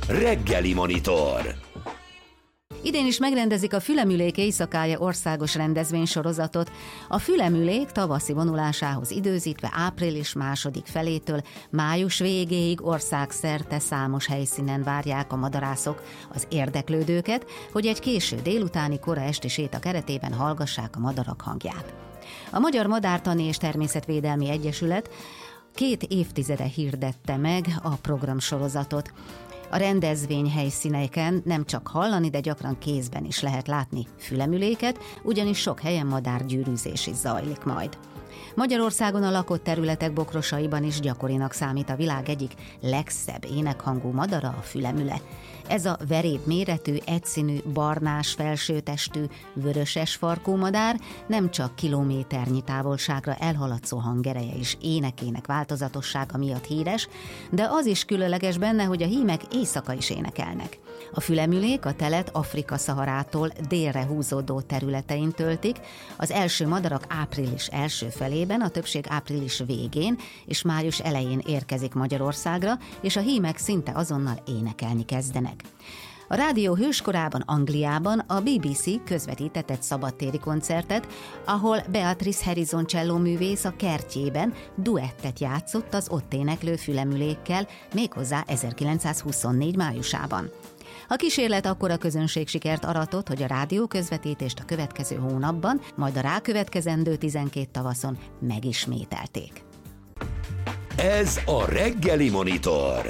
Reggeli Monitor. Idén is megrendezik a Fülemülék éjszakája országos rendezvénysorozatot. A Fülemülék tavaszi vonulásához időzítve április második felétől május végéig országszerte számos helyszínen várják a madarászok az érdeklődőket, hogy egy késő délutáni kora esti séta keretében hallgassák a madarak hangját. A Magyar Madártani és Természetvédelmi Egyesület 2 évtizede hirdette meg a programsorozatot. A rendezvény helyszíneken nem csak hallani, de gyakran kézben is lehet látni fülemüléket, ugyanis sok helyen madárgyűrűzés is zajlik majd. Magyarországon a lakott területek bokrosaiban is gyakorinak számít a világ egyik legszebb énekhangú madara, a fülemüle. Ez a veréb méretű, egyszínű, barnás felsőtestű, vöröses farkú madár nem csak kilométernyi távolságra elhaladszó hangereje és énekének változatossága miatt híres, de az is különleges benne, hogy a hímek éjszaka is énekelnek. A fülemülék a telet Afrika-Szaharától délre húzódó területein töltik, az első madarak április első felében, a többség április végén és május elején érkezik Magyarországra, és a hímek szinte azonnal énekelni kezdenek. A rádió hőskorában Angliában a BBC közvetített egy szabadtéri koncertet, ahol Beatrice Harrison csellóművész a kertjében duettet játszott az ott éneklő fülemülékkel, méghozzá 1924 májusában. A kísérlet akkora közönségsikert aratott, hogy a rádió közvetítést a következő hónapban, majd a rákövetkezendő 12 tavaszon megismételték. Ez a Reggeli Monitor.